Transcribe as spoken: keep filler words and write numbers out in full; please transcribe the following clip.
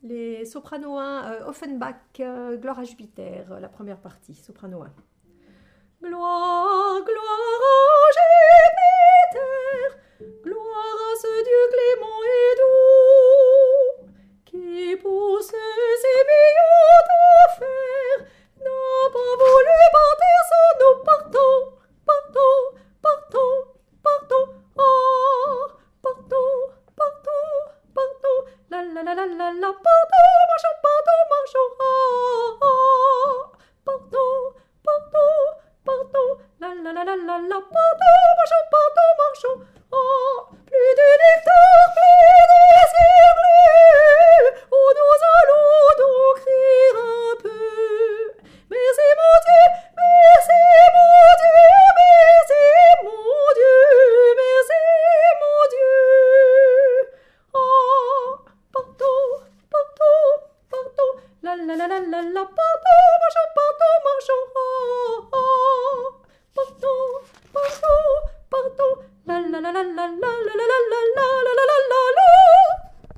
Les soprano un, euh, Offenbach, euh, Gloire à Jupiter, euh, la première partie, soprano un. Gloire, gloire à Jupiter, gloire à ce Dieu clément et doux, qui pour ses millions d'affaires n'a pas voulu partir sans nous. Partons, partons, partons, partons, oh, partons, partons, partons, la la la la la la, partons, marchons, partons, marchons, oh, oh, partons, partons, partons, la la la la la la, partons, marchons, partons, marchons, oh, plus de lecteurs, plus de siècles, oh, nous allons donc rire un peu. Merci mon Dieu, merci mon Dieu, merci mon Dieu, merci mon Dieu. Oh, partons, partons, partons, la la la la la la, partons, marchons, partons, marchons, oh, oh, partons, partons, partons, la la la la la la la la la la la la la.